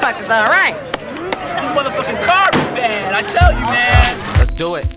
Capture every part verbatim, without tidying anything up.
Xbox is all right. This motherfucking car is bad, I tell you, man. Let's do it.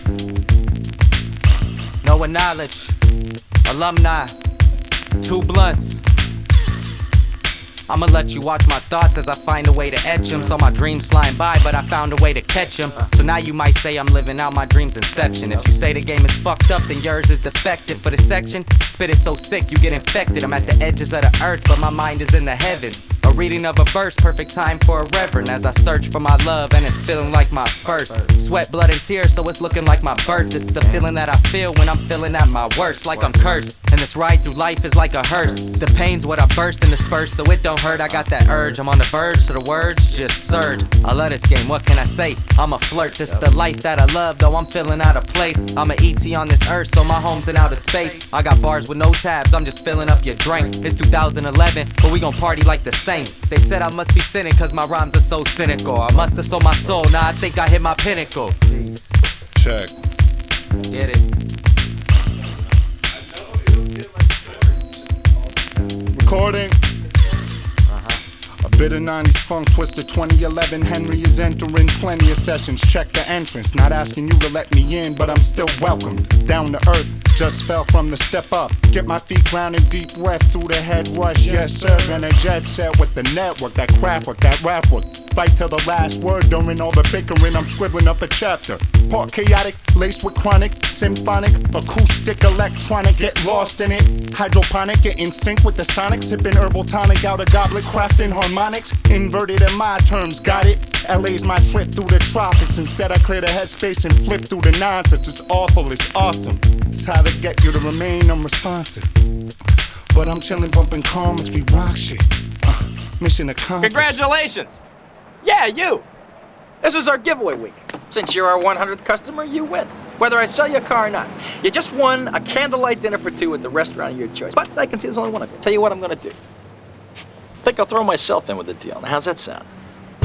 Knowing knowledge, alumni, two blunts. I'ma let you watch my thoughts as I find a way to etch them. Saw my dreams flying by, but I found a way to catch them. So now you might say I'm living out my dream's inception. If you say the game is fucked up, then yours is defective. For the section, spit it so sick you get infected. I'm at the edges of the earth, but my mind is in the heavens. A reading of a verse, perfect time for a reverend. As I search for my love, and it's feeling like my first. Sweat, blood, and tears, so it's looking like my birth. It's the feeling that I feel when I'm feeling at my worst. Like I'm cursed, and this ride through life is like a hearse. The pain's what I burst and disperse, so it don't hurt. I got that urge, I'm on the verge, so the words just surge. I love this game, what can I say? I'm a flirt, this the life that I love, though I'm feeling out of place. I'm a E T on this earth, so my home's in outer space. I got bars with no tabs, I'm just filling up your drink. It's two thousand eleven, but we gon' party like the Saints. They said I must be sinning, cause my rhymes are so cynical. I must have sold my soul, now I think I hit my pinnacle. Check. Get it. Recording. A bit of nineties funk twister, twenty eleven Henry is entering plenty of sessions. Check the entrance, not asking you to let me in, but I'm still welcomed. Down to earth, just fell from the step up. Get my feet grounded, deep breath through the head rush. Yes sir, and a jet set with the network, that craft work, that rap work. Fight till the last word, during all the bickering I'm scribbling up a chapter. Part chaotic, laced with chronic, symphonic, acoustic, electronic. Get lost in it, hydroponic, get in sync with the sonics. Sipping herbal tonic out a goblet, crafting harmonics. Inverted in my terms, got it? L A's my trip through the tropics. Instead I clear the headspace and flip through the nonsense. It's awful, it's awesome. It's how to get you to remain unresponsive. But I'm chillin', bumping comics, we rock shit. Uh, mission accomplished. Congratulations! Yeah, you! This is our giveaway week. Since you're our one hundredth customer, you win. Whether I sell you a car or not. You just won a candlelight dinner for two at the restaurant of your choice. But I can see there's only one of you. Tell you what I'm gonna do. I think I'll throw myself in with the deal. Now, how's that sound?